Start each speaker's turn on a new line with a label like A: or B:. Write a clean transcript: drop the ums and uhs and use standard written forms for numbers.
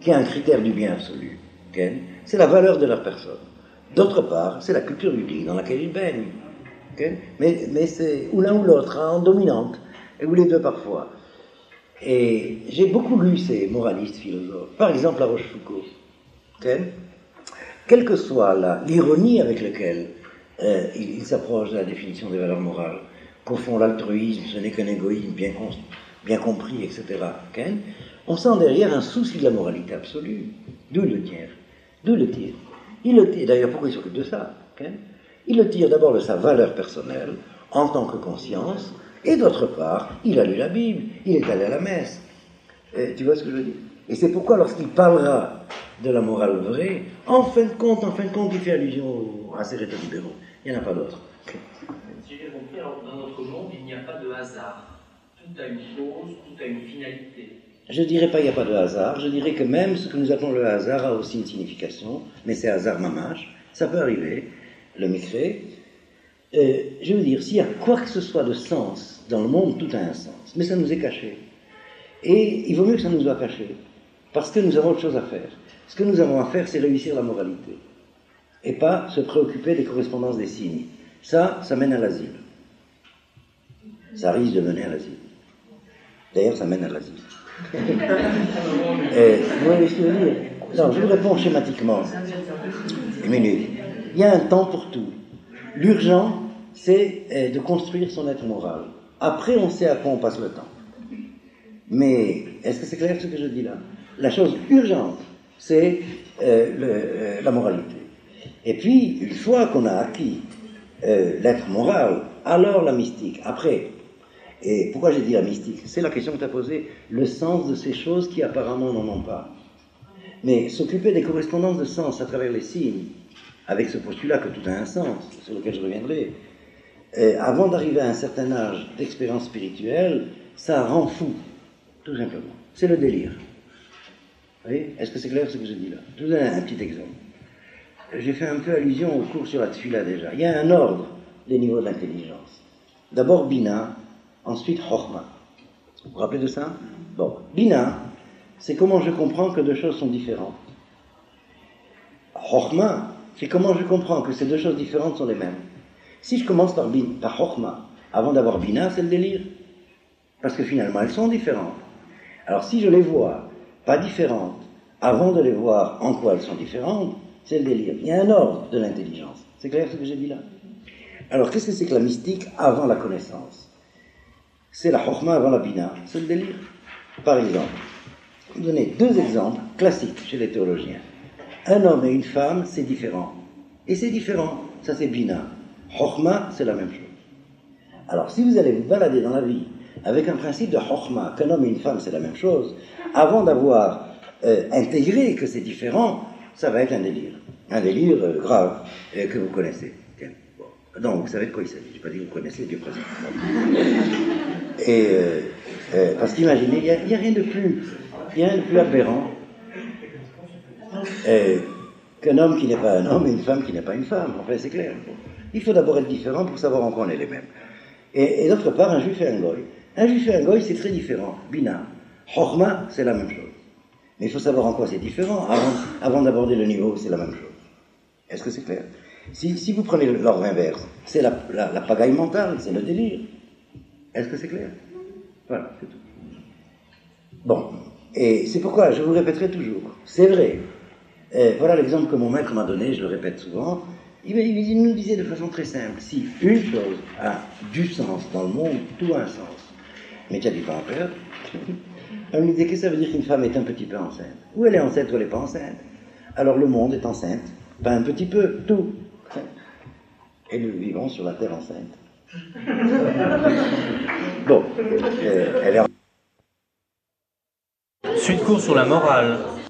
A: qui est un critère du bien absolu, c'est la valeur de leur personne. D'autre part, c'est la culture du pays dans laquelle ils baignent. Mais c'est ou l'un ou l'autre, en dominante, ou les deux parfois. Et j'ai beaucoup lu ces moralistes philosophes, par exemple La Rochefoucauld. Quelle que soit l'ironie avec laquelle il s'approche de la définition des valeurs morales, qu'au fond l'altruisme, ce n'est qu'un égoïsme bien compris, etc., on sent derrière un souci de la moralité absolue. D'où il le tire. Il le tire, d'ailleurs, pourquoi il s'occupe de ça? Il le tire d'abord de sa valeur personnelle, en tant que conscience, et d'autre part, il a lu la Bible, il est allé à la messe. Tu vois ce que je veux dire? Et c'est pourquoi, lorsqu'il parlera de la morale vraie, en fin de compte, il fait allusion à ces rétos libéraux. Il n'y en a pas d'autres.
B: Si j'ai compris, alors, dans notre monde, il n'y a pas de hasard. Tout a une cause, tout a une finalité.
A: Je ne dirais pas qu'il n'y a pas de hasard, je dirais que même ce que nous appelons le hasard a aussi une signification, mais c'est hasard mamache, ça peut arriver, le micré. Je veux dire, s'il y a quoi que ce soit de sens dans le monde, tout a un sens, mais ça nous est caché. Et il vaut mieux que ça nous soit caché, parce que nous avons autre chose à faire. Ce que nous avons à faire, c'est réussir la moralité, et pas se préoccuper des correspondances des signes. Ça mène à l'asile. Ça risque de mener à l'asile. D'ailleurs, ça mène à l'asile. Vous voyez ce que je veux dire? Non, je vous réponds schématiquement. Une minute. Il y a un temps pour tout. L'urgent, c'est de construire son être moral. Après, on sait à quoi on passe le temps. Mais, est-ce que c'est clair ce que je dis là? La chose urgente, c'est la moralité. Et puis, une fois qu'on a acquis l'être moral, alors la mystique. Après, et pourquoi j'ai dit la mystique? C'est la question que tu as posée, le sens de ces choses qui apparemment n'en ont pas. Mais s'occuper des correspondances de sens à travers les signes, avec ce postulat que tout a un sens, sur lequel je reviendrai, avant d'arriver à un certain âge d'expérience spirituelle, ça rend fou, tout simplement. C'est le délire. Vous voyez? Est-ce que c'est clair ce que je dis là? Je vous donne un petit exemple. J'ai fait un peu allusion au cours sur la tfila déjà. Il y a un ordre des niveaux de l'intelligence. D'abord Bina, ensuite Chokhmah. Vous vous rappelez de ça? Bon, Bina, c'est comment je comprends que deux choses sont différentes. Chokhmah, c'est comment je comprends que ces deux choses différentes sont les mêmes. Si je commence par Chokhmah, avant d'avoir Bina, c'est le délire. Parce que finalement, elles sont différentes. Alors si je les vois pas différentes, avant de les voir en quoi elles sont différentes, c'est le délire. Il y a un ordre de l'intelligence. C'est clair ce que j'ai dit là? Alors qu'est-ce que c'est que la mystique avant la connaissance? C'est la Chokhmah avant la Bina. C'est le délire. Par exemple, je vais vous donner deux exemples classiques chez les théologiens. Un homme et une femme, c'est différent. Et c'est différent. Ça, c'est Bina. Chokhmah, c'est la même chose. Alors, si vous allez vous balader dans la vie avec un principe de Chokhmah, qu'un homme et une femme, c'est la même chose, avant d'avoir intégré que c'est différent, ça va être un délire. Un délire grave que vous connaissez. Tiens. Bon. Donc, vous savez de quoi il s'agit. Je n'ai pas dit que vous connaissez Dieu présent. Et parce qu'imaginez, il n'y a rien de plus aberrant qu'un homme qui n'est pas un homme et une femme qui n'est pas une femme. Enfin, c'est clair. Il faut d'abord être différent pour savoir en quoi on est les mêmes. Et d'autre part, un juif et un goy. Un juif et un goy, c'est très différent. Bina. Chokhmah, c'est la même chose. Mais il faut savoir en quoi c'est différent avant d'aborder le niveau, c'est la même chose. Est-ce que c'est clair? Si vous prenez l'ordre inverse, c'est la pagaille mentale, c'est le délire. Est-ce que c'est clair? Voilà, c'est tout. Bon, et c'est pourquoi je vous répéterai toujours. C'est vrai. Voilà l'exemple que mon maître m'a donné, je le répète souvent. Il nous disait de façon très simple, si une chose a du sens dans le monde, tout a un sens. Mais tu as du temps à perdre. On lui disait, qu'est-ce que ça veut dire qu'une femme est un petit peu enceinte? Ou elle est enceinte ou elle n'est pas enceinte. Alors le monde est enceinte, pas un petit peu, tout. Et nous vivons sur la terre enceinte. Bon, elle est...
B: Suite court sur la morale.